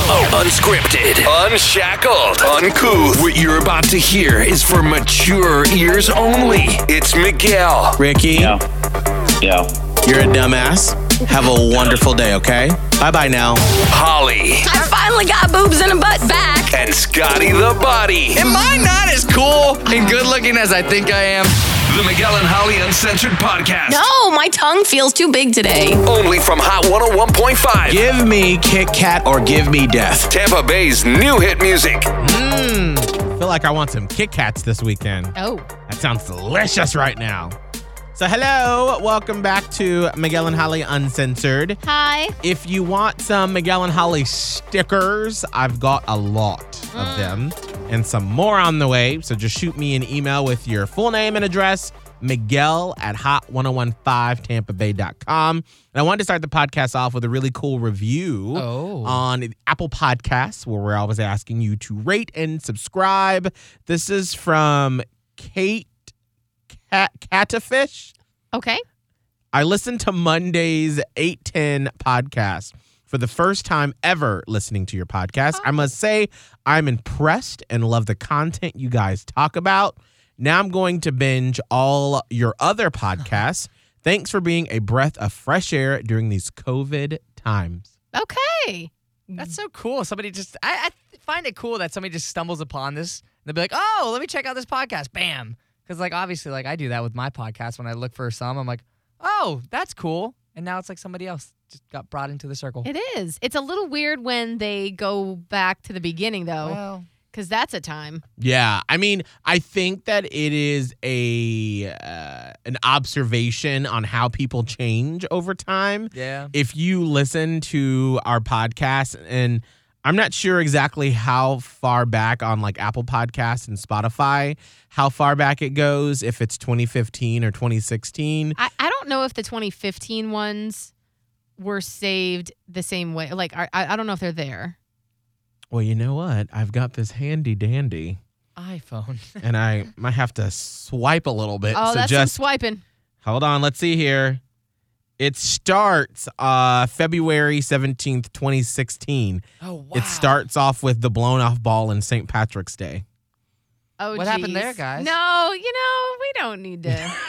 Unscripted, unshackled, uncouth. What you're about to hear is for mature ears only. It's Miguel. Ricky. Yeah. You're a dumbass. Have a wonderful day, okay? Bye-bye now. Holly. I finally got boobs and a butt back. And Scotty the Body. Am I not as cool and good looking as I think I am? The Miguel and Holly Uncensored Podcast. No, my tongue feels too big today. Only from Hot 101.5. Give me Kit Kat or give me death. Tampa Bay's new hit music. I feel like I want some Kit Kats this weekend. Oh. That sounds delicious right now. So hello, welcome back to Miguel and Holly Uncensored. Hi. If you want some Miguel and Holly stickers, I've got a lot of them and some more on the way. So just shoot me an email with your full name and address, Miguel at hot1015tampabay.com. And I wanted to start the podcast off with a really cool review on Apple Podcasts, where we're always asking you to rate and subscribe. This is from Kate Catafish. Okay. I listened to Monday's 810 podcast for the first time ever listening to your podcast. I must say I'm impressed and love the content you guys talk about. Now I'm going to binge all your other podcasts. Thanks for being a breath of fresh air during these COVID times. Okay. That's so cool. Somebody just, I find it cool that somebody just stumbles upon this. They'll be like, oh, let me check out this podcast. Bam. Because, like, obviously, like, I do that with my podcast. When I look for some, I'm like, oh, that's cool. And now it's like somebody else just got brought into the circle. It is. It's a little weird when they go back to the beginning, though, Well, because that's a time. Yeah, I mean, I think that it is an observation on how people change over time. yeah. If you listen to our podcast, and I'm not sure exactly how far back on like Apple Podcasts and Spotify, how far back it goes, if it's 2015 or 2016. I don't know if the 2015 ones were saved the same way. Like, I don't know if they're there. Well, you know what? I've got this handy dandy, iPhone. and I might have to swipe a little bit. Oh, so that's just some swiping. hold on. Let's see here. It starts February 17th, 2016. Oh, wow. It starts off with the blown off ball and St. Patrick's Day. Oh, What happened geez. there, guys? No, we don't need to. That's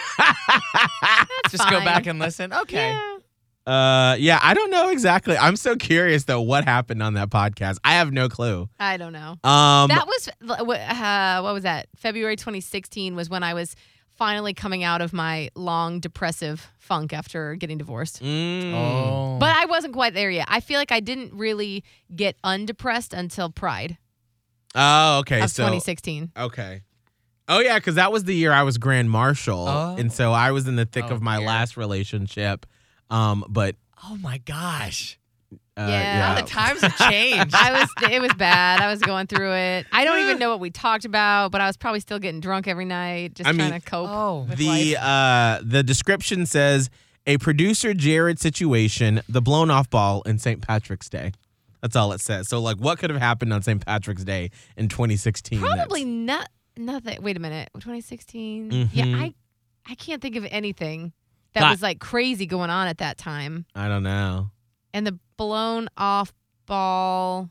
Just go fine. back and listen. Okay. Yeah. Yeah, I don't know exactly. I'm so curious though what happened on that podcast. I have no clue. I don't know. That was what was that? February 2016 was when I was finally coming out of my long depressive funk after getting divorced. Oh. But I wasn't quite there yet. I feel like I didn't really get undepressed until Pride Oh, okay. of So 2016. okay. Oh yeah, because that was the year I was Grand Marshal, Oh. and so I was in the thick Oh, of my dear. last relationship. But Oh, my gosh. Yeah. The times have changed. It was bad. I was going through it. I don't even know what we talked about, but I was probably still getting drunk every night, just I trying mean, to cope Oh. with the life. the description says a producer Jared situation, the blown off ball, and St. Patrick's Day. That's all it says. So like, what could have happened on St. Patrick's Day in 2016? Probably nothing. Wait a minute. 2016? Mhm. Yeah, I can't think of anything that That- was like crazy going on at that time. I don't know. And the blown off ball,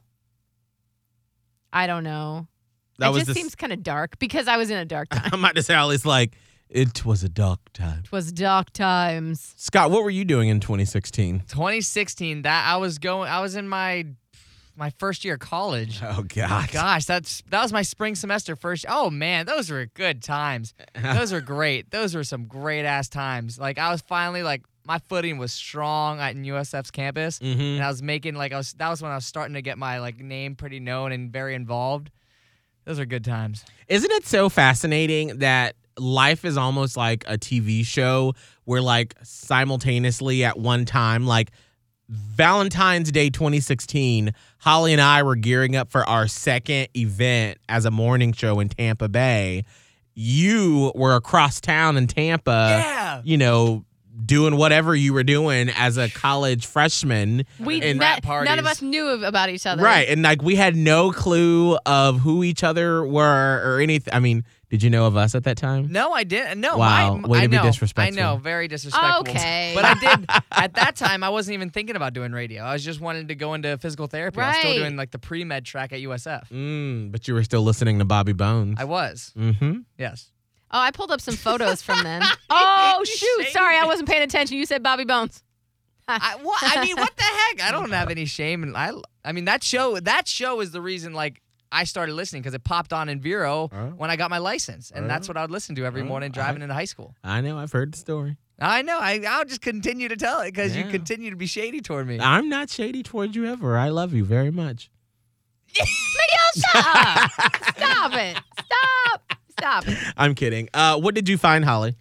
I don't know. That it was just seems kind of dark because I was in a dark time. I'm about to say all this like it was a dark time. It was dark times. Scott, what were you doing in 2016? 2016, I was in my first year of college. Oh God. Gosh, that was my spring semester first. Oh man, those were good times. Those were great. Those were some great ass times. Like I was finally like my footing was strong at USF's campus, and I was making that was when I was starting to get my like name pretty known and very involved. Those are good times. Isn't it so fascinating that life is almost like a TV show where like simultaneously at one time, like Valentine's Day 2016, Holly and I were gearing up for our second event as a morning show in Tampa Bay. You were across town in Tampa, Yeah. you know, doing whatever you were doing as a college freshman. We And rap none of parties. us knew about each other. Right. And like we had no clue of who each other were or anything. I mean, Did you know of us at that time? No, I didn't. No, Wow, way I to be know. disrespectful. I know, very disrespectful. Okay. But I did at that time. I wasn't even thinking about doing radio. I was just wanting to go into physical therapy. I was still Right. doing like the pre-med track at USF. But you were still listening to Bobby Bones. I was. Mm-hmm. Yes. Oh, I pulled up some photos from then. Oh, shoot. Shame. Sorry, I wasn't paying attention. You said Bobby Bones. I mean, what the heck? I don't have any shame, and I mean that show is the reason like I started listening because it popped on in Vero when I got my license, and that's what I would listen to every morning driving into high school. I know. I've heard the story. I know. I'll just continue to tell it because you continue to be shady toward me. I'm not shady towards you ever. I love you very much. Miguel, shut up. Stop it. Stop it. I'm kidding. What did you find, Holly?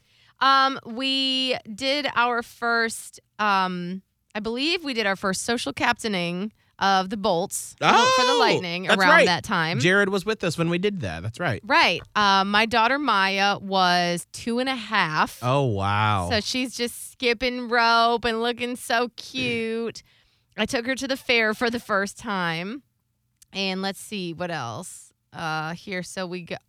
We did our first, I believe we did our first social captaining of the Bolts for the Lightning that's around right. that time. Jared was with us when we did that. That's right. Right. My daughter Maya was 2.5. Oh, wow. So she's just skipping rope and looking so cute. I took her to the fair for the first time. And let's see what else. Here, so we go.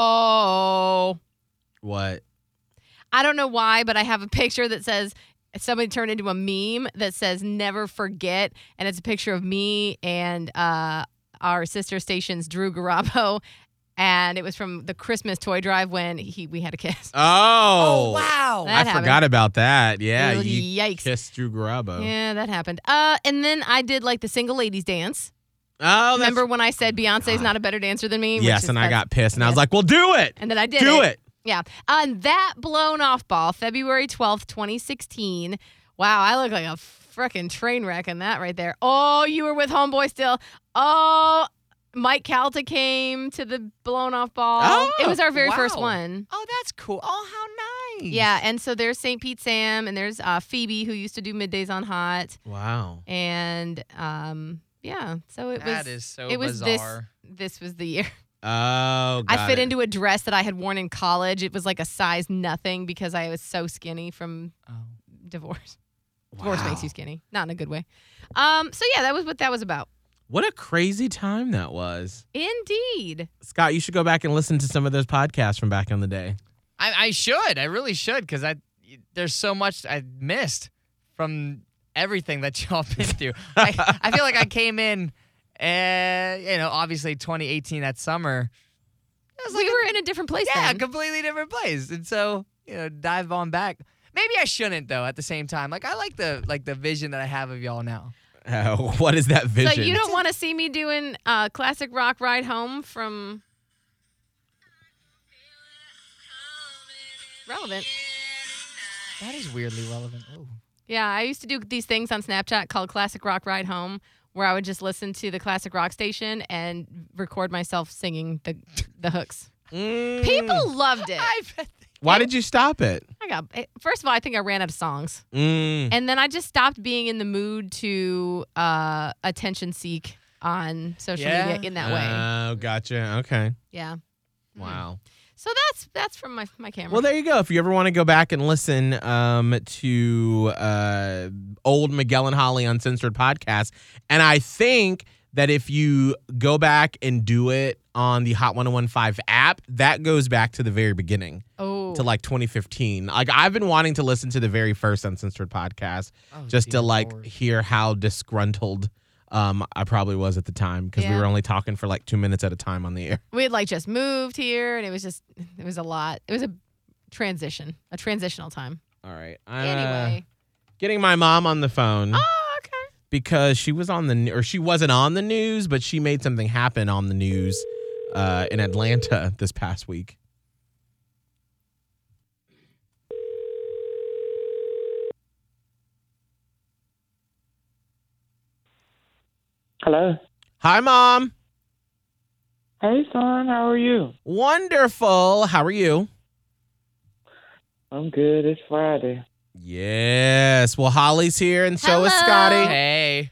Oh. What? I don't know why, but I have a picture that says somebody turned into a meme that says "Never Forget," and it's a picture of me and our sister station's Drew Garabo, and it was from the Christmas toy drive when we had a kiss. Oh. wow. That I happened. forgot about that. Yeah. Oh, You yikes. kissed Drew Garabo. Yeah, that happened. And then I did like the single ladies dance. Oh, that's... Remember when I said Beyonce's not a better dancer than me? Yes, and I got pissed, and I was like, well, do it. And then I did Do it. Yeah. On that blown off ball, February 12th, 2016. Wow, I look like a freaking train wreck in that right there. Oh, you were with Homeboy still. Oh, Mike Calta came to the blown off ball. Oh, it was our very first wow. one. Oh, that's cool. Oh, how nice. Yeah, and so there's St. Pete Sam, and there's Phoebe, who used to do Middays on Hot. Wow. And yeah, so it was. That is so it was bizarre. This was the year. Oh, I fit into a dress that I had worn in college. It was like a size nothing because I was so skinny from divorce. Divorce makes you skinny, not in a good way. So yeah, that was what that was about. What a crazy time that was. Indeed. Scott, you should go back and listen to some of those podcasts from back in the day. I should. I really should because there's so much I missed from everything that y'all been through. I feel like I came in, obviously 2018 that summer. We were in a different place Yeah, then. completely different place. And so, dive on back. Maybe I shouldn't though. At the same time, I like the vision that I have of y'all now. What is that vision? So you don't want to see me doing classic rock ride home from Relevant. That is weirdly relevant. Oh. Yeah, I used to do these things on Snapchat called Classic Rock Ride Home, where I would just listen to the classic rock station and record myself singing the hooks. People loved it. I bet Why did you stop it? First of all, I think I ran out of songs, Mm. and then I just stopped being in the mood to attention seek on social media in that way. Oh, gotcha. Okay. Yeah. Wow. So that's from my camera. Well, there you go. If you ever want to go back and listen to old Miguel and Holly Uncensored podcast, and I think that if you go back and do it on the Hot 101.5 app, that goes back to the very beginning. Oh. To like 2015. Like I've been wanting to listen to the very first Uncensored podcast just to dear like Lord. hear how disgruntled I probably was at the time because we Yeah. were only talking for like 2 minutes at a time on the air. We had just moved here, and it was a lot. It was a transitional time. All right. Anyway. Getting my mom on the phone. Oh, okay. Because she was she wasn't on the news, but she made something happen on the news in Atlanta this past week. Hello. Hi, Mom. Hey, son. How are you? Wonderful. How are you? I'm good. It's Friday. Yes. Well, Holly's here, and so is Hello. Scotty. Hey.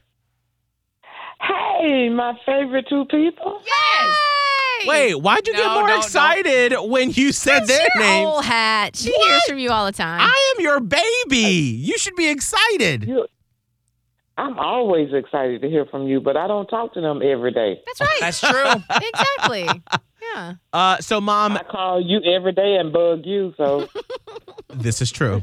Hey, my favorite two people. Yes. Wait, why'd you get No, more no, no. excited when you said their Your names? old hat. She hears from you all the time. I am your baby. You should be excited. I'm always excited to hear from you, but I don't talk to them every day. That's right. That's true. Exactly. So, Mom, I call you every day and bug you, so this is true.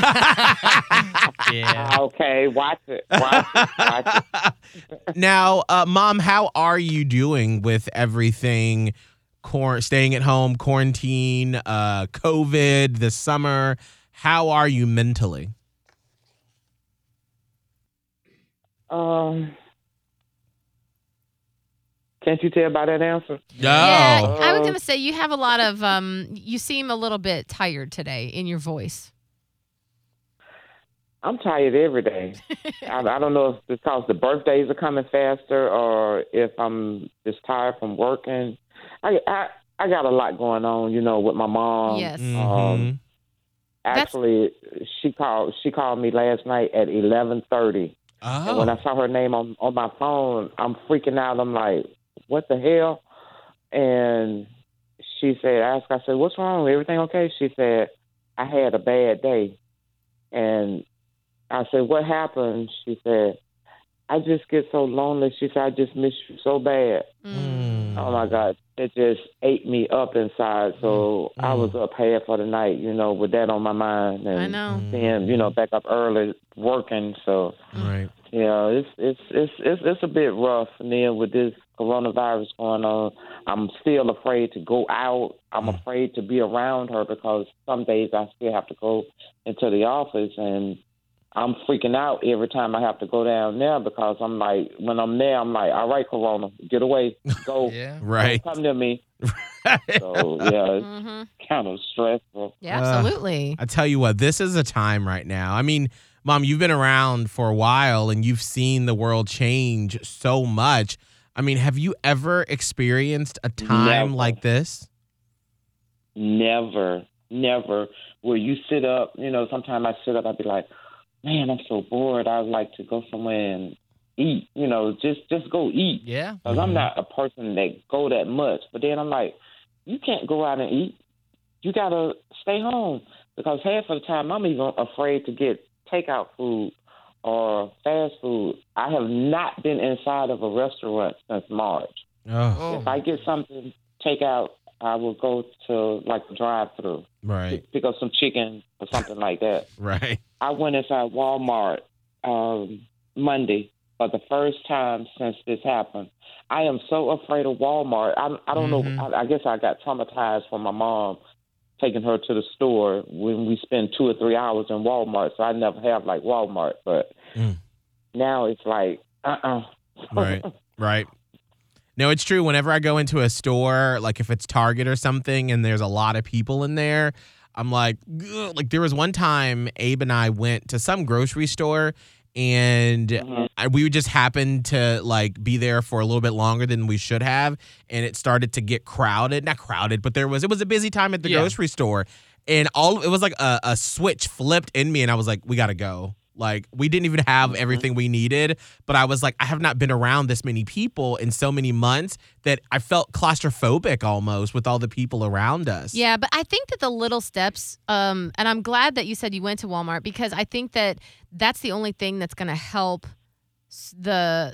Yeah. okay, watch it. Watch it. Now, Mom, how are you doing with everything? Staying at home, quarantine, COVID this summer. How are you mentally? Can't you tell by that answer? Yeah, No. I was gonna say you have a lot of you seem a little bit tired today in your voice. I'm tired every day. I don't know if it's because the birthdays are coming faster or if I'm just tired from working. I got a lot going on, with my mom. Yes. Mhm. Actually, she called me last night at 11:30. And when Oh. I saw her name on my phone, I'm freaking out. I'm like, what the hell? And she said, I said, what's wrong? Everything okay? She said, I had a bad day. And I said, what happened? She said, I just get so lonely. She said, I just miss you so bad. Mm. Oh, my God. It just ate me up inside. So I was up half for the night, with that on my mind. And I know. then, back up early working. So, Right. it's a bit rough. And then with this coronavirus going on, I'm still afraid to go out. I'm afraid to be around her because some days I still have to go into the office, and I'm freaking out every time I have to go down there because I'm like, when I'm there, I'm like, all right, Corona, get away, go, Yeah. Right. don't come near me. So it's kind of stressful. Yeah, absolutely. I tell you what, this is a time right now. I mean, Mom, you've been around for a while and you've seen the world change so much. I mean, have you ever experienced a time Never. like this? Never. Where you sit up, sometimes I sit up, I'd be like, man, I'm so bored. I'd like to go somewhere and eat, just go eat. Yeah. Because I'm not a person that go that much. But then I'm like, you can't go out and eat. You got to stay home. Because half of the time I'm even afraid to get takeout food or fast food. I have not been inside of a restaurant since March. Oh, If I get something takeout, I will go to like a drive-through, right, pick up some chicken or something like that. right. I went inside Walmart Monday for the first time since this happened. I am so afraid of Walmart. I don't know. I guess I got traumatized from my mom taking her to the store when we spend 2 or 3 hours in Walmart. So I never have like Walmart, but now it's like, Right. No, it's true. Whenever I go into a store, like if it's Target or something and there's a lot of people in there, I'm like, ugh. Like there was one time Abe and I went to some grocery store and we just happened to like be there for a little bit longer than we should have. And it started to get crowded, not crowded, but it was a busy time at the grocery store. And it was like a switch flipped in me and I was like, we got to go. Like, we didn't even have everything we needed, but I was like, I have not been around this many people in so many months that I felt claustrophobic almost with all the people around us. Yeah, but I think that the little steps, and I'm glad that you said you went to Walmart because I think that that's the only thing that's going to help because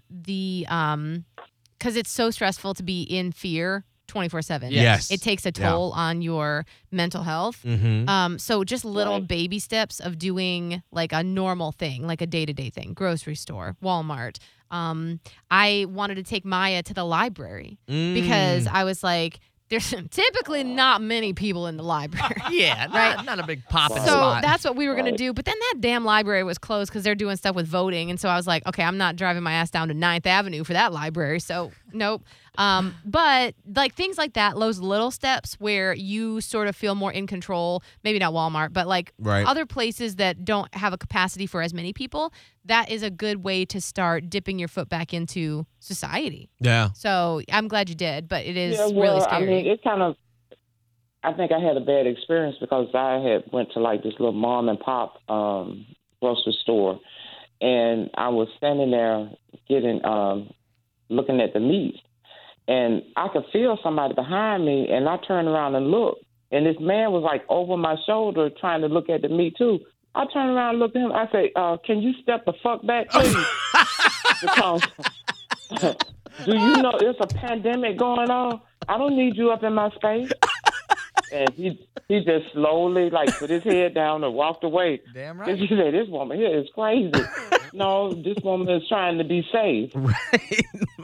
it's so stressful to be in fear 24/7. Yes. It takes a toll on your mental health. So just little baby steps of doing like a normal thing, like a day-to-day thing, grocery store, Walmart. I wanted to take Maya to the library because I was like, there's typically not many people in the library. Yeah, Right. not a big popping So spot. that's what we were going to do. But then that damn library was closed because they're doing stuff with voting. And so I was like, okay, I'm not driving my ass down to 9th Avenue for that library. So nope. But like things like that, those little steps where you sort of feel more in control, maybe not Walmart, but like other places that don't have a capacity for as many people, that is a good way to start dipping your foot back into society. Yeah. So I'm glad you did, but it is really scary. I mean, it kind of, I think I had a bad experience because I had went to like this little mom and pop grocery store, and I was standing there looking at the meat, and I could feel somebody behind me, and I turned around and looked, and this man was like over my shoulder trying to look at the meat too. I turned around and looked at him. I said, can you step the fuck back, please? Because do you know there's a pandemic going on? I don't need you up in my space. And he just slowly, like, put his head down and walked away. Damn right. He said, this woman here is crazy. No, this woman is trying to be safe. Right.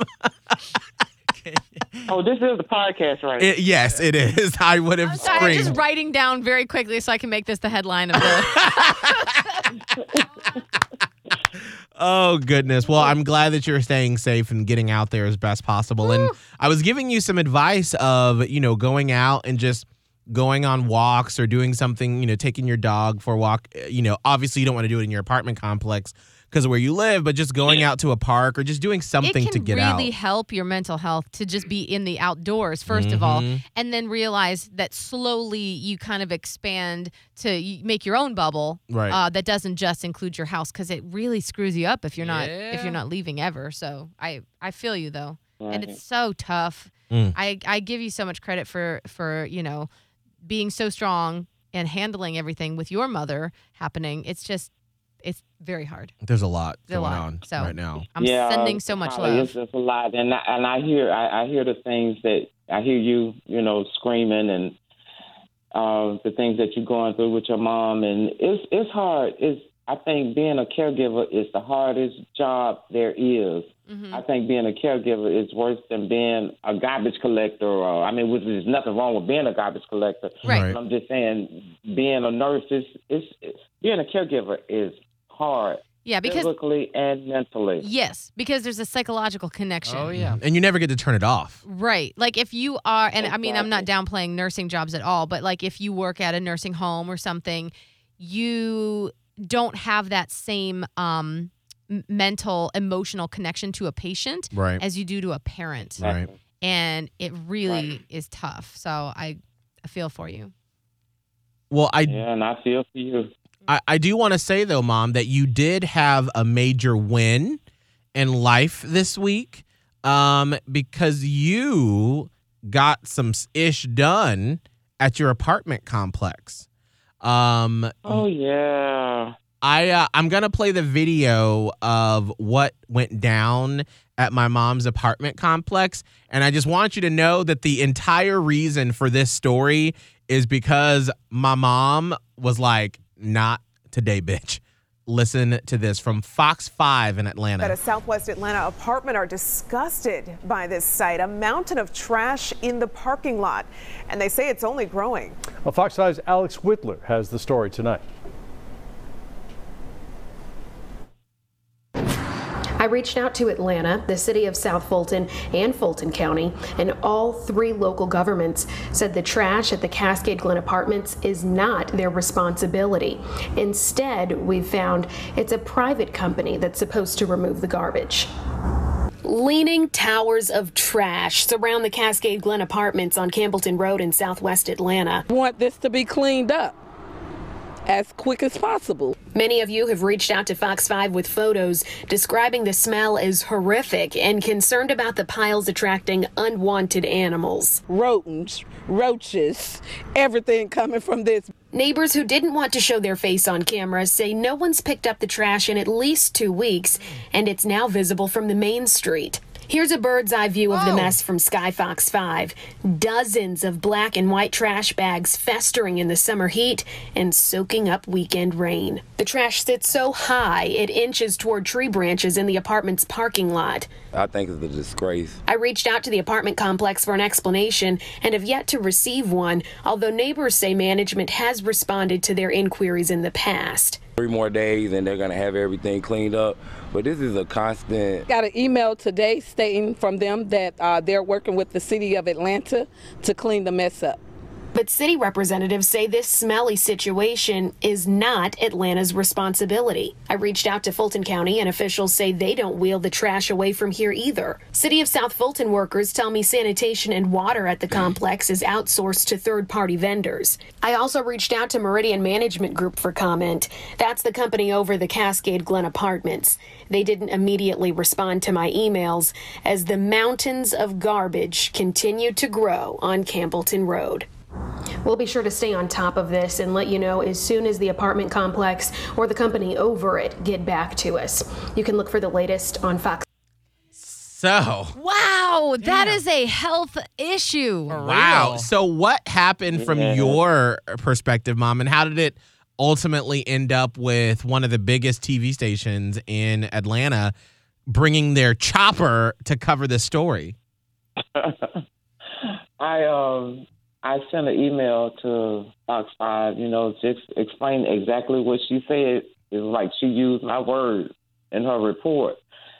Oh, this is the podcast, right? Yes, it is. I would have I'm screamed. just writing down very quickly so I can make this the headline of the. Oh, goodness. Well, I'm glad that you're staying safe and getting out there as best possible. And I was giving you some advice of, going out and just going on walks or doing something, taking your dog for a walk. Obviously you don't want to do it in your apartment complex because of where you live, but just going out to a park or just doing something to get out. It can really help your mental health to just be in the outdoors, first of all, and then realize that slowly you kind of expand to make your own bubble that doesn't just include your house, because it really screws you up if you're not leaving ever. So I feel you, though. Right. And it's so tough. I give you so much credit for being so strong and handling everything with your mother happening. It's very hard. There's a lot going on right now. I'm sending so much love. It's just a lot, and I hear the things that I hear you screaming, and the things that you're going through with your mom, and it's hard. I think being a caregiver is the hardest job there is. I think being a caregiver is worse than being a garbage collector, which is nothing wrong with being a garbage collector. Right. But I'm just saying, being a nurse being a caregiver is hard. Yeah, because physically and mentally. Yes, because there's a psychological connection. Oh, yeah. And you never get to turn it off. Right. Like if you are, and Exactly. I'm not downplaying nursing jobs at all, but like if you work at a nursing home or something, you don't have that same mental, emotional connection to a patient as you do to a parent. Right. And it really is tough. So I feel for you. Well, and I feel for you. I do want to say, though, Mom, that you did have a major win in life this week because you got some ish done at your apartment complex. Oh, yeah. I'm going to play the video of what went down at my mom's apartment complex. And I just want you to know that the entire reason for this story is because my mom was like, not today, bitch. Listen to this from Fox 5 in Atlanta. At a Southwest Atlanta apartment are disgusted by this sight, a mountain of trash in the parking lot. And they say it's only growing. Well, Fox 5's Alex Whitler has the story tonight. I reached out to Atlanta, the city of South Fulton, and Fulton County, and all three local governments said the trash at the Cascade Glen Apartments is not their responsibility. Instead, we've found it's a private company that's supposed to remove the garbage. Leaning towers of trash surround the Cascade Glen Apartments on Campbellton Road in Southwest Atlanta. Want this to be cleaned up as quick as possible. Many of you have reached out to Fox 5 with photos describing the smell as horrific and concerned about the piles attracting unwanted animals. Rodents, roaches, everything coming from this. Neighbors who didn't want to show their face on camera say no one's picked up the trash in at least 2 weeks, and it's now visible from the main street. Here's a bird's eye view of the mess from Sky Fox 5. Dozens of black and white trash bags festering in the summer heat and soaking up weekend rain. The trash sits so high it inches toward tree branches in the apartment's parking lot. I think it's a disgrace. I reached out to the apartment complex for an explanation and have yet to receive one, although neighbors say management has responded to their inquiries in the past. 3 more days and they're going to have everything cleaned up. But this is a constant. Got an email today stating from them that they're working with the city of Atlanta to clean the mess up. But city representatives say this smelly situation is not Atlanta's responsibility. I reached out to Fulton County, and officials say they don't wheel the trash away from here either. City of South Fulton workers tell me sanitation and water at the complex is outsourced to third-party vendors. I also reached out to Meridian Management Group for comment. That's the company over the Cascade Glen Apartments. They didn't immediately respond to my emails as the mountains of garbage continue to grow on Campbellton Road. We'll be sure to stay on top of this and let you know as soon as the apartment complex or the company over it get back to us. You can look for the latest on Fox. So, Wow, that is a health issue. For wow. real. So, what happened from your perspective, Mom, and how did it ultimately end up with one of the biggest TV stations in Atlanta bringing their chopper to cover this story? I sent an email to Fox 5, just explain exactly what she said. It was like she used my words in her report.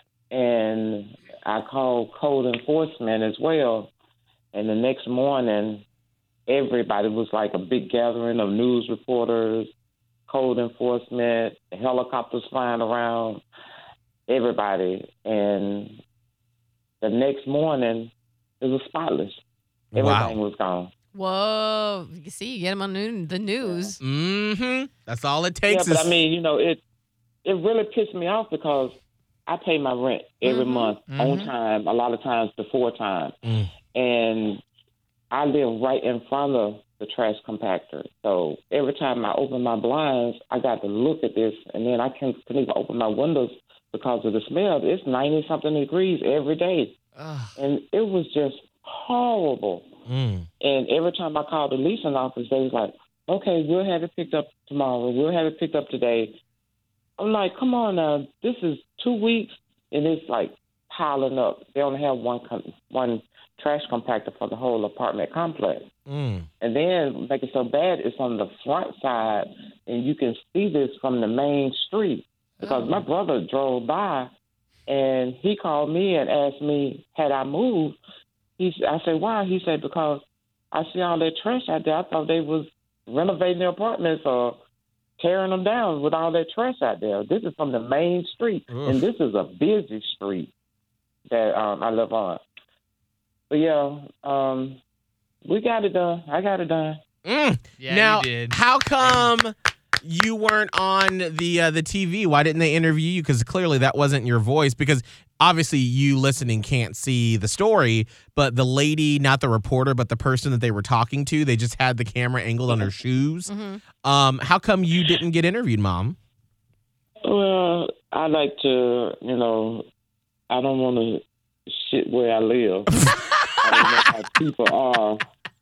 And I called code enforcement as well. And the next morning, everybody was like a big gathering of news reporters, code enforcement, helicopters flying around, everybody. And the next morning, it was spotless. Everything was gone. Whoa. You see, you get them on the news. Mm-hmm. That's all it takes. Yeah, but I mean, it really pissed me off because I pay my rent every month on time, a lot of times before time. And I live right in front of the trash compactor. So every time I open my blinds, I got to look at this, and then I can't even open my windows because of the smell. It's 90-something degrees every day. And it was just horrible. And every time I called the leasing office, they was like, okay, we'll have it picked up tomorrow. We'll have it picked up today. I'm like, come on now. This is 2 weeks, and it's like piling up. They only have one trash compactor for the whole apartment complex. And then make it so bad, it's on the front side, and you can see this from the main street. Because my brother drove by, and he called me and asked me, had I moved? I said, why? He said, because I see all that trash out there. I thought they was renovating their apartments or tearing them down with all that trash out there. This is from the main street, and this is a busy street that I live on. But yeah, we got it done. I got it done. Yeah, now, you did. how come you weren't on the TV? Why didn't they interview you? Because clearly that wasn't your voice. Because obviously you listening can't see the story, but the lady, not the reporter, but the person that they were talking to, they just had the camera angled on her shoes. How come you didn't get interviewed, Mom? Well, I like to, I don't want to shit where I live. I don't know how people are.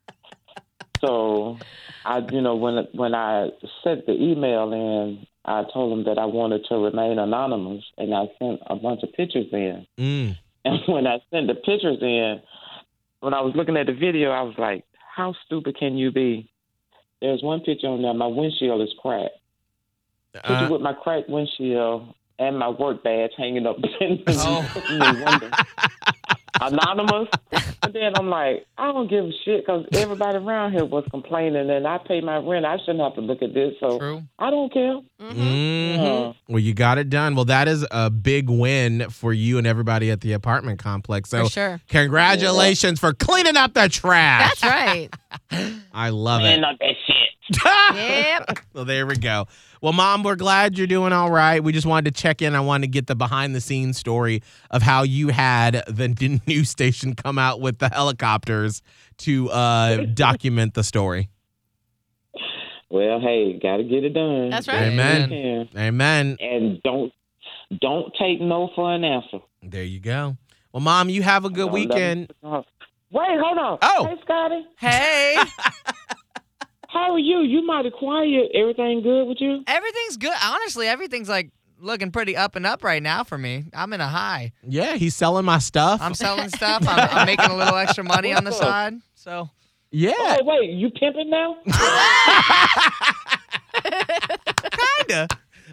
So, when I sent the email in, I told them that I wanted to remain anonymous, and I sent a bunch of pictures in. And when I sent the pictures in, when I was looking at the video, I was like, how stupid can you be? There's one picture on there, my windshield is cracked. Picture with my cracked windshield and my work badge hanging up in the window. Anonymous. And then I'm like, I don't give a shit because everybody around here was complaining and I pay my rent. I shouldn't have to look at this. So I don't care. Well, you got it done. Well, that is a big win for you and everybody at the apartment complex. So For sure. Congratulations for cleaning up the trash. That's right. I love Cleaning it. up that shit. Yep. Well, there we go. Well, Mom, we're glad you're doing all right. We just wanted to check in. I wanted to get the behind-the-scenes story of how you had the news station come out with the helicopters to document the story. Well, hey, got to get it done. That's right. Amen. Amen. And don't take no for an answer. There you go. Well, Mom, you have a good weekend. Wait, hold on. Oh. Hey, Scotty. Hey. How are you? You mighty quiet. Everything good with you? Everything's good. Honestly, everything's like looking pretty up and up right now for me. I'm in a high. Yeah, he's selling my stuff. I'm selling stuff. I'm making a little extra money on the side. So yeah. Wait, you pimping now? Kinda.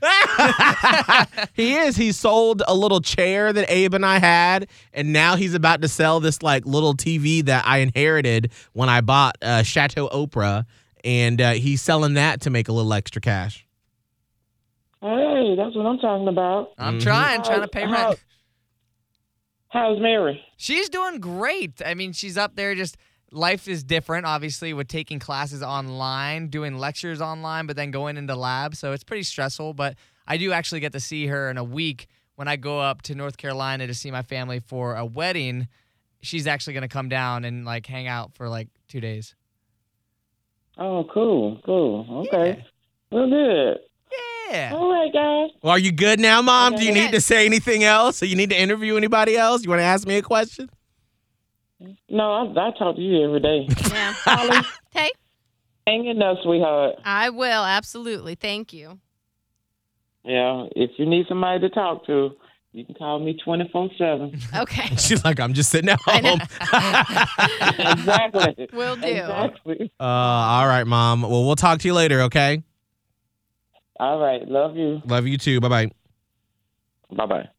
He is. He sold a little chair that Abe and I had, and now he's about to sell this like little TV that I inherited when I bought Chateau Oprah, and he's selling that to make a little extra cash. Hey, that's what I'm talking about. I'm trying to pay rent. How's Mary? She's doing great. I mean, she's up there just life is different, obviously, with taking classes online, doing lectures online, but then going into lab. So it's pretty stressful. But I do actually get to see her in a week when I go up to North Carolina to see my family for a wedding. She's actually going to come down and like hang out for like 2 days. Oh, cool. Okay. Yeah. Well, good. Yeah. All right, guys. Well, are you good now, Mom? Do you Okay. need to say anything else? Do you need to interview anybody else? You want to ask me a question? No, I talk to you every day. Yeah. Holly, Hey, hang in there, sweetheart. I will. Absolutely. Thank you. Yeah, if you need somebody to talk to, you can call me 24/7. Okay. She's like, I'm just sitting at I know. home. Exactly. Will do. Exactly. All right, Mom. Well, we'll talk to you later, okay? All right. Love you. Love you too. Bye-bye. Bye-bye.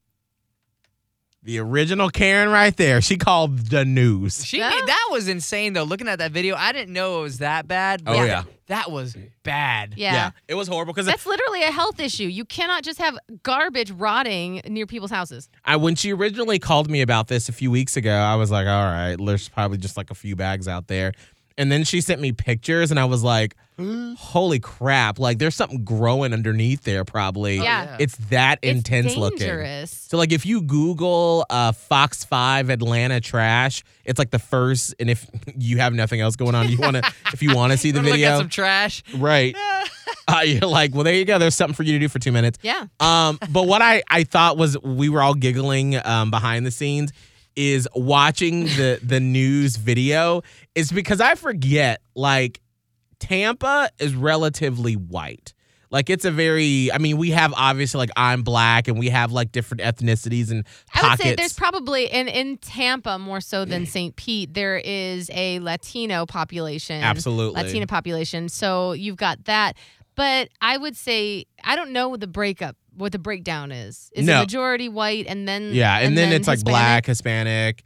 The original Karen right there. She called the news. That was insane, though. Looking at that video, I didn't know it was that bad. Oh, yeah. That was bad. Yeah. It was horrible because That's literally a health issue. You cannot just have garbage rotting near people's houses. when she originally called me about this a few weeks ago, I was like, all right, there's probably just like a few bags out there. And then she sent me pictures and I was like, holy crap. Like there's something growing underneath there probably. Yeah. It's that It's intense looking. dangerous. So like if you Google Fox 5 Atlanta trash, it's like the first, and if you have nothing else going on, if you want to see the Wanna video. Look at some trash. Right. You're like, well, there you go. There's something for you to do for 2 minutes. Yeah. But what I thought was we were all giggling behind the scenes is watching the news video is because I forget, like, Tampa is relatively white. Like, it's a very, I mean, we have obviously, like, I'm black and we have, like, different ethnicities and pockets. I would say there's probably, in Tampa more so than St. Pete, there is a Latino population. Absolutely. Latina population. So you've got that. But I would say, I don't know what the breakdown is. Is it majority white and then and then it's like Hispanic? black, Hispanic.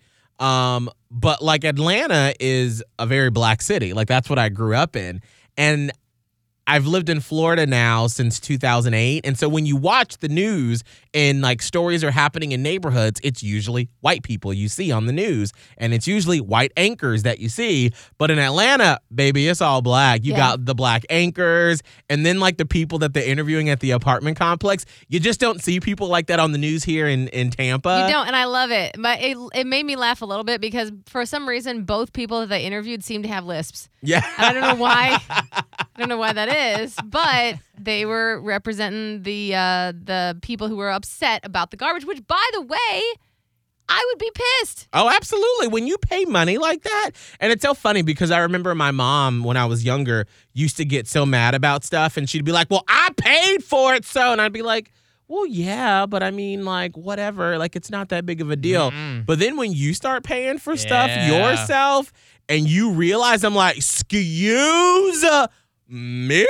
But like Atlanta is a very black city. Like that's what I grew up in. And I've lived in Florida now since 2008. And so when you watch the news and like stories are happening in neighborhoods, it's usually white people you see on the news. And it's usually white anchors that you see. But in Atlanta, baby, it's all black. You got the black anchors and then like the people that they're interviewing at the apartment complex. You just don't see people like that on the news here in Tampa. You don't, and I love it. But it made me laugh a little bit because for some reason, both people that they interviewed seemed to have lisps. Yeah. And I don't know why. I don't know why that is, but they were representing the people who were upset about the garbage, which, by the way, I would be pissed. Oh, absolutely. When you pay money like that. And it's so funny because I remember my mom, when I was younger, used to get so mad about stuff. And she'd be like, well, I paid for it. So, and I'd be like, well, yeah, but I mean, like, whatever. Like, it's not that big of a deal. But then when you start paying for stuff yourself and you realize, I'm like, excuse me.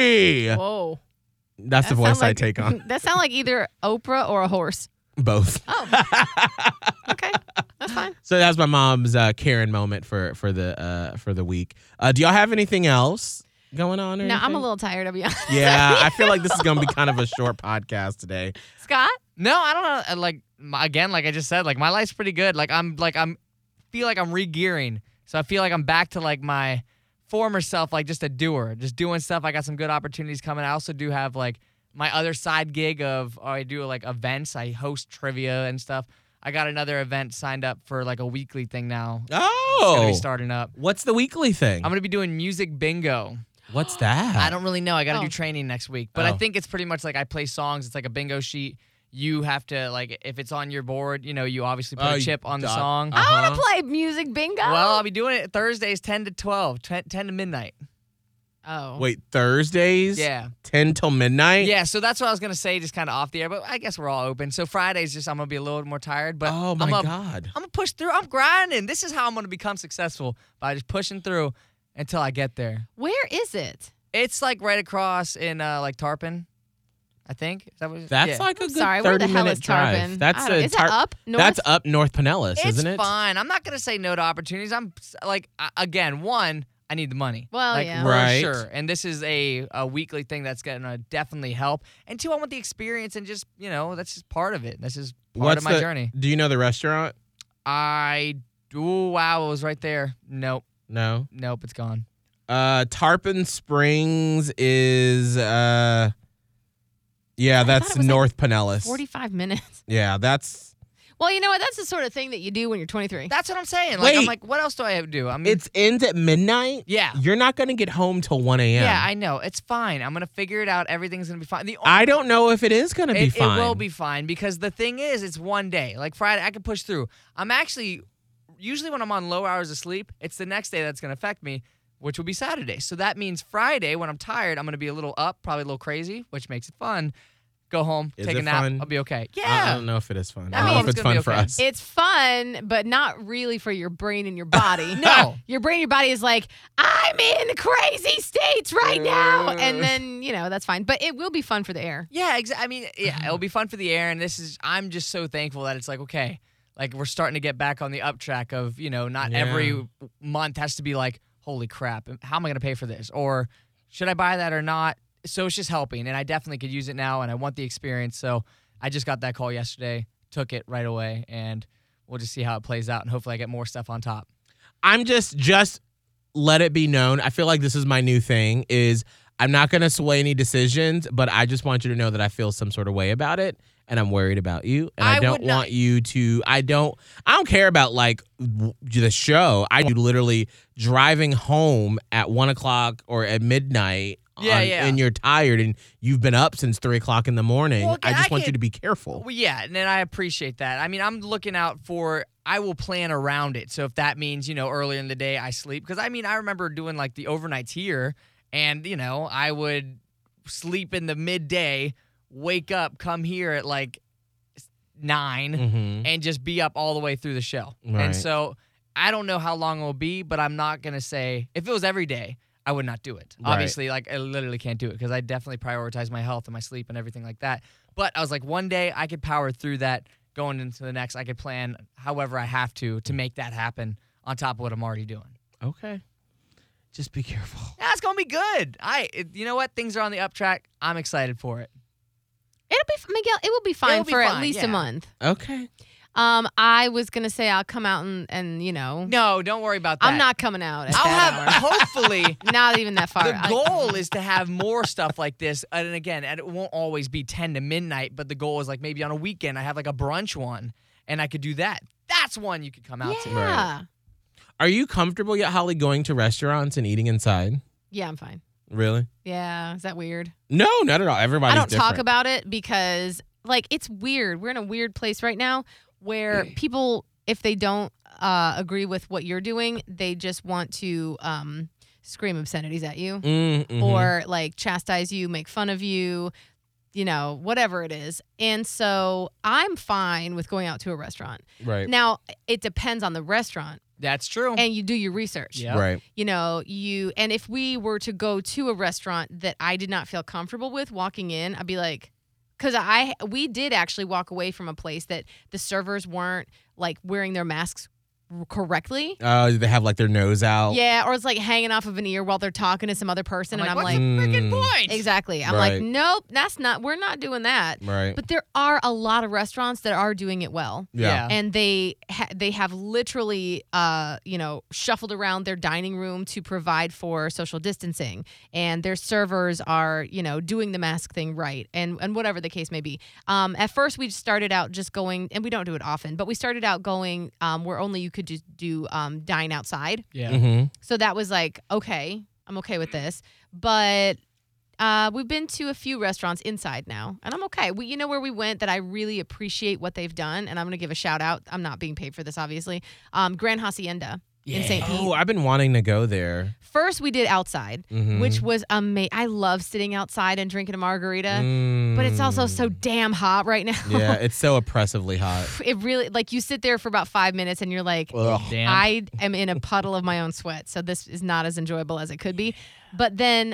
Whoa. That's the voice I take on. That sounds like either Oprah or a horse. Both. Oh. Okay. That's fine. So that's my mom's Karen moment for the week. Do y'all have anything else going on? Or No, I'm anything? a little tired, I'll be honest. Yeah, I feel like this is gonna be kind of a short podcast today. Scott? No, I don't know. Like again, like I just said, like my life's pretty good. I'm feel like I'm re-gearing. So I feel like I'm back to like my former self, like just a doer, just doing stuff. I got some good opportunities coming. I also do have like my other side gig of I do like events. I host trivia and stuff. I got another event signed up for like a weekly thing now. Oh, it's gonna be starting up. What's the weekly thing? I'm gonna be doing music bingo. What's that? I don't really know. I got to do training next week. But I Oh. think it's pretty much like I play songs. It's like a bingo sheet. You have to, like, if it's on your board, you know, you obviously put a chip on the song. I want to play music bingo. Well, I'll be doing it Thursdays 10 to 12, 10 to midnight. Oh. Wait, Thursdays? Yeah. 10 till midnight? Yeah, so that's what I was going to say, just kind of off the air. But I guess we're all open. So Fridays, just I'm going to be a little more tired. But Oh, my God. I'm going to push through. I'm grinding. This is how I'm going to become successful, by just pushing through until I get there. Where is it? It's like right across in like Tarpon, I think. Is that what That's like a I'm good sorry, where the hell 30-minute is drive. Tarpon? That's I don't know. Is that up north? That's up North Pinellas, isn't it? It's fine. I'm not gonna say no to opportunities. I'm like, again, one, I need the money. Well, like, yeah. for Right. sure. And this is a weekly thing that's gonna definitely help. And two, I want the experience and just that's just part of it. This is part of my journey. Do you know the restaurant? Wow, it was right there. Nope, No. it's gone. Tarpon Springs is that's it was North Pinellas. 45 minutes. Yeah, that's Well, you know what? That's the sort of thing that you do when you're 23. That's what I'm saying. Wait. I'm like, what else do I have to do? I mean, It ends at midnight? Yeah. You're not going to get home till 1 a.m. Yeah, I know. It's fine. I'm going to figure it out. Everything's going to be fine. I don't know if it is going to be fine. It will be fine because the thing is, it's one day. Like Friday, I can push through. I'm actually, usually when I'm on low hours of sleep, it's the next day that's going to affect me, which will be Saturday. So that means Friday, when I'm tired, I'm going to be a little up, probably a little crazy, which makes it fun. Go home, take a nap. Fun? I'll be okay. Yeah. I don't know if it is fun. I I don't know mean, if it's it's gonna fun be for okay. us. It's fun, but not really for your brain and your body. No. Your brain and your body is like, I'm in crazy states right now. And then, that's fine. But it will be fun for the air. Yeah, exactly. I mean, yeah, it'll be fun for the air. And I'm just so thankful that it's like, okay, like we're starting to get back on the up track of, not every month has to be like, holy crap, how am I going to pay for this? Or should I buy that or not? So it's just helping, and I definitely could use it now, and I want the experience. So I just got that call yesterday, took it right away, and we'll just see how it plays out, and hopefully I get more stuff on top. I'm just let it be known. I feel like this is my new thing is I'm not going to sway any decisions, but I just want you to know that I feel some sort of way about it, and I'm worried about you, and I don't want you to. I don't care about like the show. I do literally driving home at 1 o'clock or at midnight. And you're tired and you've been up since 3 o'clock in the morning. Well, I just want you to be careful. Well, yeah, and I appreciate that. I mean, I'm looking out I will plan around it. So if that means, earlier in the day I sleep. Because, I mean, I remember doing like the overnights here and, I would sleep in the midday, wake up, come here at like 9 and just be up all the way through the show. Right. And so I don't know how long it will be, but I'm not going to say, if it was every day, I would not do it. Right. Obviously, like I literally can't do it because I definitely prioritize my health and my sleep and everything like that. But I was like, one day I could power through that going into the next. I could plan however I have to make that happen on top of what I'm already doing. Okay. Just be careful. Yeah, it's going to be good. You know what? Things are on the up track. I'm excited for it. It'll be, Miguel, it will be fine for at least a month. Okay. I was going to say I'll come out and No, don't worry about that. I'm not coming out. I'll have, hopefully. Not even that far. The goal is to have more stuff like this. And again, it won't always be 10 to midnight, but the goal is like maybe on a weekend I have like a brunch one and I could do that. That's one you could come out to. Yeah. Are you comfortable yet, Holly, going to restaurants and eating inside? Yeah, I'm fine. Really? Yeah. Is that weird? No, not at all. Everybody's I don't different. talk about it because it's weird. We're in a weird place right now where people, if they don't agree with what you're doing, they just want to scream obscenities at you or like chastise you, make fun of you, whatever it is. And so I'm fine with going out to a restaurant. Right. Now, it depends on the restaurant. That's true. And you do your research. Yeah. Right. And if we were to go to a restaurant that I did not feel comfortable with walking in, I'd be like, because we did actually walk away from a place that the servers weren't like wearing their masks correctly. They have like their nose out. Yeah, or it's like hanging off of an ear while they're talking to some other person. I'm and like, I'm what's like, the freaking point? Exactly. I'm Right. like, nope, we're not doing that. Right. But there are a lot of restaurants that are doing it well. Yeah. And they have literally, shuffled around their dining room to provide for social distancing. And their servers are, doing the mask thing right. And whatever the case may be. At first, we started out just going, and we don't do it often, but we started out going where only you could just do dine outside. Yeah. Mm-hmm. So that was like, okay, I'm okay with this. But we've been to a few restaurants inside now, and I'm okay. You know where we went that I really appreciate what they've done, and I'm going to give a shout out. I'm not being paid for this, obviously. Grand Hacienda in St. Pete. Oh, I've been wanting to go there. First, we did outside, which was amazing. I love sitting outside and drinking a margarita, but it's also so damn hot right now. Yeah, it's so oppressively hot. It really, you sit there for about 5 minutes and you're like, Damn. I am in a puddle of my own sweat, so this is not as enjoyable as it could be. But then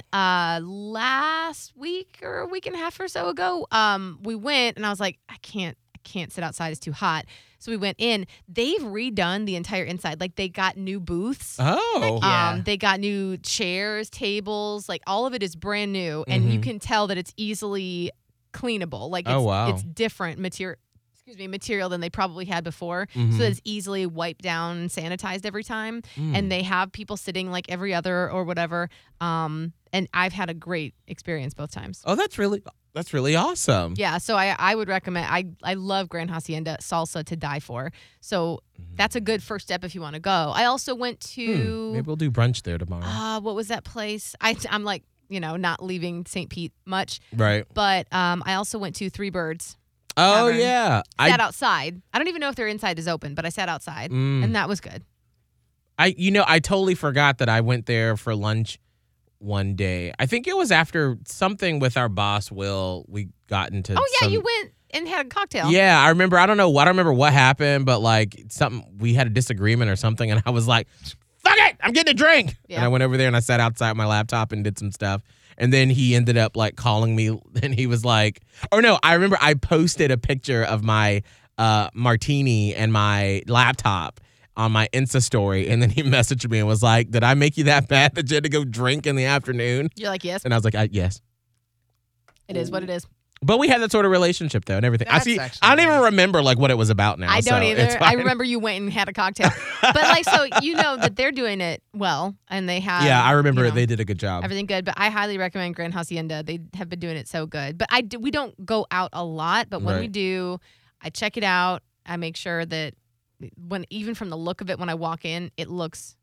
last week or a week and a half or so ago, we went and I was like, I can't sit outside. It's too hot. So we went in. They've redone the entire inside. Like they got new booths. Oh. Yeah. They got new chairs, tables. Like all of it is brand new, and you can tell that it's easily cleanable. Like it's different material than they probably had before. So that it's easily wiped down and sanitized every time. And they have people sitting like every other or whatever. And I've had a great experience both times. Oh, that's really. That's really awesome. Yeah, so I would recommend. I love Grand Hacienda salsa to die for. So that's a good first step if you want to go. I also went to Maybe we'll do brunch there tomorrow. what was that place? I'm like, not leaving St. Pete much. Right. But I also went to Three Birds. Oh, Tavern. yeah. Sat outside. I don't even know if their inside is open, but I sat outside, and that was good. I totally forgot that I went there for lunch one day. I think it was after something with our boss, Will. We got into You went and had a cocktail. Yeah, I remember. I don't remember what happened, but like we had a disagreement or something, and I was like, fuck it, I'm getting a drink. Yeah. And I went over there and I sat outside my laptop and did some stuff. And then he ended up like calling me, and he was like, I remember I posted a picture of my martini and my laptop on my Insta story, and then he messaged me and was like, did I make you that bad that you had to go drink in the afternoon? You're like, yes. And I was like, yes. It is what it is. But we had that sort of relationship though, and everything. I don't even remember like what it was about now. I don't so either. it's I fine. remember you went and had a cocktail. But like, so that they're doing it well, and they have. Yeah, I remember they did a good job. Everything good, but I highly recommend Grand Hacienda. They have been doing it so good. But we don't go out a lot, but when we do, I check it out. I make sure that even from the look of it, when I walk in, it looks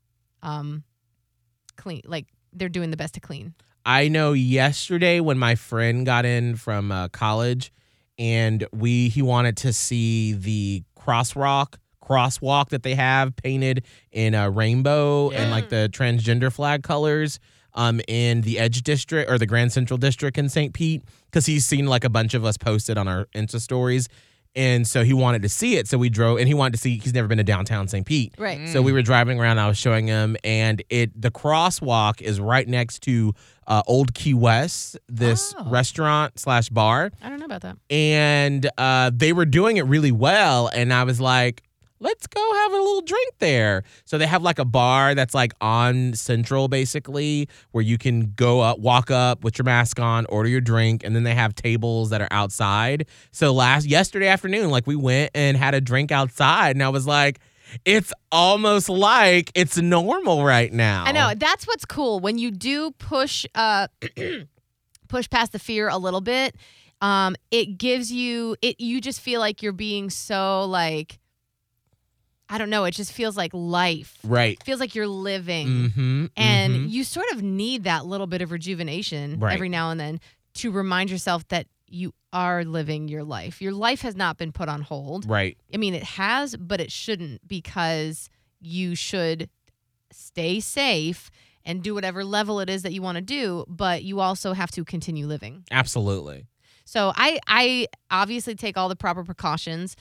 clean. Like they're doing the best to clean. I know yesterday when my friend got in from college, and he wanted to see the crosswalk that they have painted in a rainbow and like the transgender flag colors in the Edge District or the Grand Central District in St. Pete, because he's seen like a bunch of us posted on our Insta stories. And so he wanted to see it. So we drove, and he wanted to see, he's never been to downtown St. Pete. Right. So we were driving around, I was showing him, and the crosswalk is right next to Old Key West, this restaurant/bar. I don't know about that. And they were doing it really well. And I was like, let's go have a little drink there. So they have like a bar that's like on Central, basically, where you can walk up with your mask on, order your drink, and then they have tables that are outside. So yesterday afternoon, like we went and had a drink outside, and I was like, it's almost like it's normal right now. I know. That's what's cool. When you do push past the fear a little bit, it gives you just feel like you're being so like, I don't know. It just feels like life. Right. It feels like you're living. And you sort of need that little bit of rejuvenation every now and then to remind yourself that you are living your life. Your life has not been put on hold. Right. I mean, it has, but it shouldn't, because you should stay safe and do whatever level it is that you want to do, but you also have to continue living. Absolutely. So I obviously take all the proper precautions.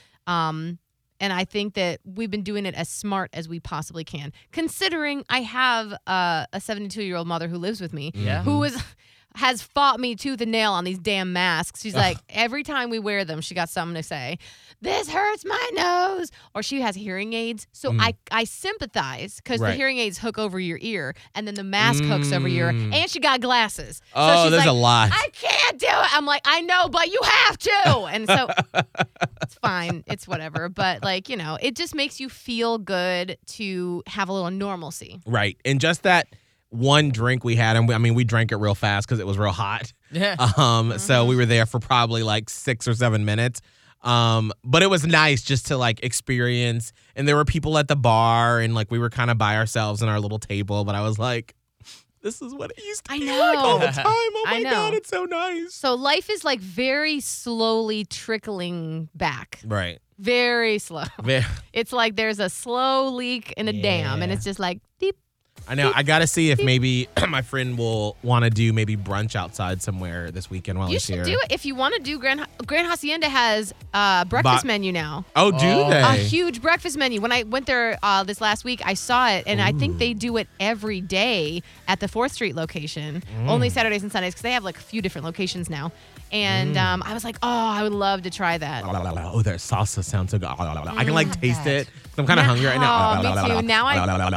And I think that we've been doing it as smart as we possibly can, considering I have a 72-year-old mother who lives with me, who has fought me tooth and nail on these damn masks. She's like, every time we wear them, she got something to say. This hurts my nose. Or she has hearing aids. So I sympathize, because the hearing aids hook over your ear, and then the mask hooks over your ear, and she got glasses. Oh, so there's a lot. I can't do it. I'm like, I know, but you have to. And so it's fine. It's whatever. But like, it just makes you feel good to have a little normalcy. Right. And just that one drink we had, and we drank it real fast because it was real hot. Yeah. So we were there for probably like 6 or 7 minutes. But it was nice just to like experience, and there were people at the bar, and like we were kind of by ourselves in our little table, but I was like, this is what it used to be like all the time. Oh my God, it's so nice. So life is like very slowly trickling back. Right. Very slow. It's like there's a slow leak in a dam, and it's just like deep. I know. I got to see if maybe my friend will want to do maybe brunch outside somewhere this weekend while he's here. You should do it. If you want to do Grand Hacienda has a breakfast menu now. Oh, do they? A huge breakfast menu. When I went there this last week, I saw it, and I think they do it every day at the 4th Street location. Only Saturdays and Sundays, because they have like a few different locations now. And I was like, I would love to try that. Oh, their salsa sounds so good. I can like taste it. I'm kind of hungry right now. Me too. Now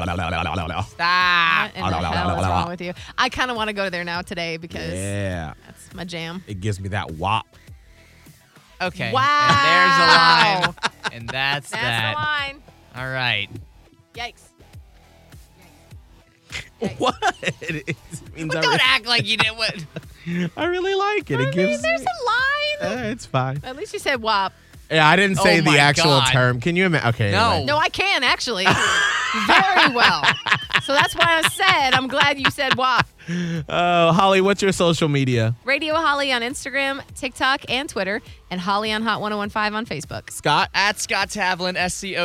Stop. What in the hell is wrong with you? I kind of want to go there now today, because that's my jam. It gives me that wop. Okay. Wow. And there's a line. And that's that. That's the line. All right. Yikes. What? It means Don't act like you did what. I really like it. There's a line. It's fine. At least you said WAP. Yeah, I didn't say the actual God. term. Can you imagine? Okay. No. Anyway. No, I can actually. Very well. So that's why I said I'm glad you said WAP. Holly, what's your social media? Radio Holly on Instagram, TikTok, and Twitter, and Holly on Hot 1015 on Facebook. Scott? At Scott Tavlin,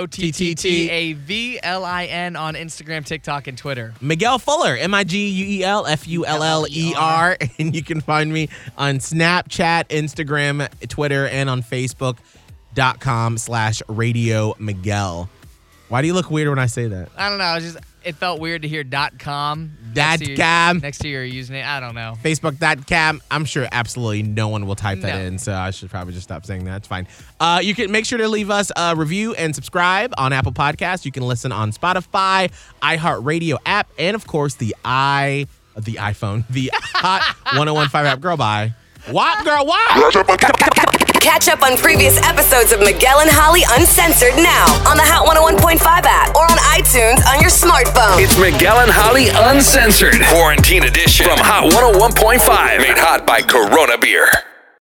SCOTTTAVLIN on Instagram, TikTok, and Twitter. Miguel Fuller, MIGUELFULLER. And you can find me on Snapchat, Instagram, Twitter, and on Facebook.com/Radio Miguel. Why do you look weird when I say that? I don't know. It felt weird to hear .com. .com. Next to your username. I don't know. Facebook.com. I'm sure absolutely no one will type that in, so I should probably just stop saying that. It's fine. You can make sure to leave us a review and subscribe on Apple Podcasts. You can listen on Spotify, iHeartRadio app, and of course the iPhone, the Hot 1015 app. Girl, bye. WAP, girl, WAP. Catch up on previous episodes of Miguel and Holly Uncensored now on the Hot 101.5 app or on iTunes on your smartphone. It's Miguel and Holly Uncensored, Quarantine Edition from Hot 101.5. Made hot by Corona Beer.